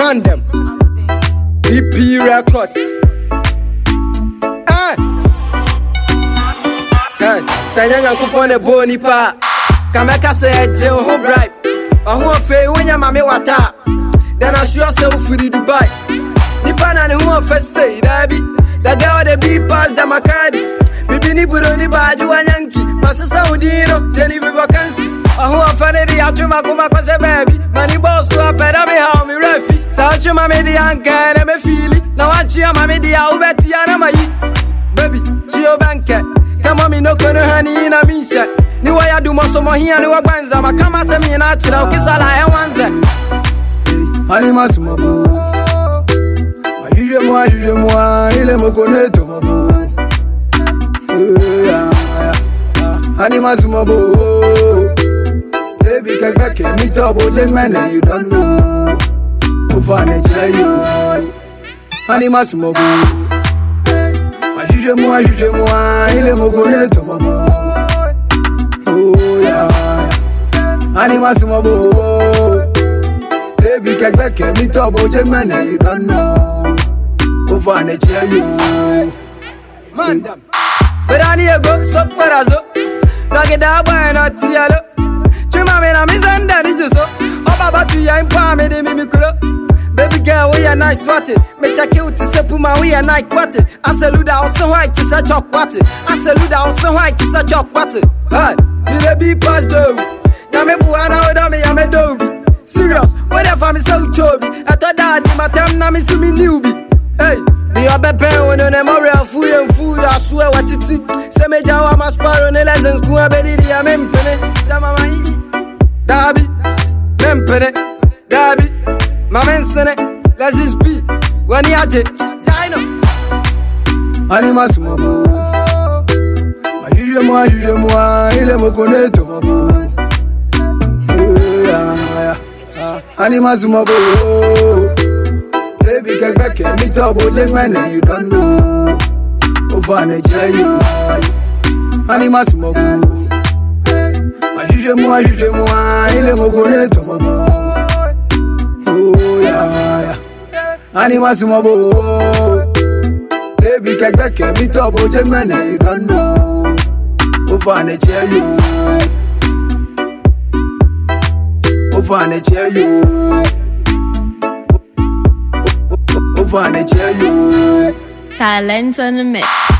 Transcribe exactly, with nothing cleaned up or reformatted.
Mandem B P Records. Eh Hey Sanya yankupone boni pa Kameka say je ho bribe Oho fe wonya mame wata Then I sure say free Dubai Nipa na ne ho fe say dabi Da girl the be pass da makadi Bibi ni buro ni baju wanyanki Masasa udino teni vi vacancy Ahu afane di atuma kuma kwa se baby Mani boss to apera me how me refi Sa achuma me di anke me feeli Na wachi ya mame di ya ubeti ya na mayi Baby, chiyo banke Kama mi no kono hani ina mishe Ni waya du moso mohia ni wagbanza Makama se mi na achira ukisala he wanze Hani masuma bu Ajuje mwa ajuje mwa Ile mokone to mabu Hani masuma bu Baby kakake mi tobo jemene you don't know Ufane tell you Hani masuma bu Ajuje mwa ajuje mwa Ile mokone to mabu Oh yeah Hani masuma bu Baby kakake mi tobo jemene you don't know Ufane tell you Mandem Berani ego so parazo Nage da boy na tialo Chuma me na mizanda ni juso Oba batu ya impa me de mimi kuro Baby girl we are nice what it Me take you to sepuma we are nice what it I salute down so white to such a what it I salute down so white to such a what it Hey you the be pass do Ya me buana oda me ya me dobi Serious whatever me so chobi I thought that my time na me sumi newbie Hey Be a bepe when on a moral fool and fool, I swear what it is. Say me jawa mas paro ne lessons ku abedi di amempene. Dama mai. Dabi. Mempene. Dabi. Mamensene. Let's just be. When you ate. Dino. Hani masuma bu. Ajuje mwa ajuje mwa ile mokone to mabu. Hani masuma bu. Baby kakake mi tobo jemene you don't know Ufane tell you Hani masuma bu Ajuje mwa ajuje mwa Ile mokone to mabu Oh yeah Hani masuma bu Baby kakake mi tobo jemene you don't know Ufane tell you Ufane tell you Talent on the mix.